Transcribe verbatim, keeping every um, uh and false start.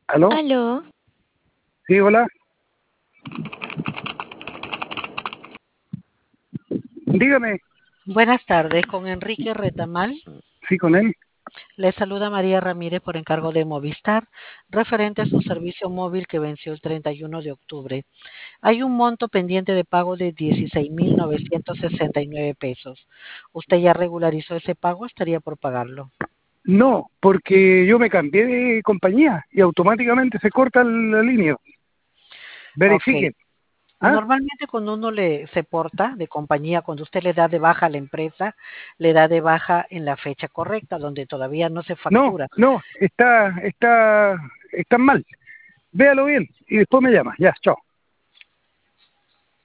¿Aló? Aló, Sí, hola. Dígame. Buenas tardes, con Enrique Retamal. Sí, con él. Le saluda María Ramírez por encargo de Movistar, referente a su servicio móvil que venció el treinta y uno de octubre. Hay un monto pendiente de pago de dieciséis mil novecientos sesenta y nueve pesos. ¿Usted ya regularizó ese pago? ¿Estaría por pagarlo? No, porque yo me cambié de compañía y automáticamente se corta la línea. Ok. Verifiquen. ¿Ah? Normalmente cuando uno le se porta de compañía, cuando usted le da de baja a la empresa, le da de baja en la fecha correcta, donde todavía no se No, factura. no, está, está, está mal. Véalo bien y después me llama. Ya, chao.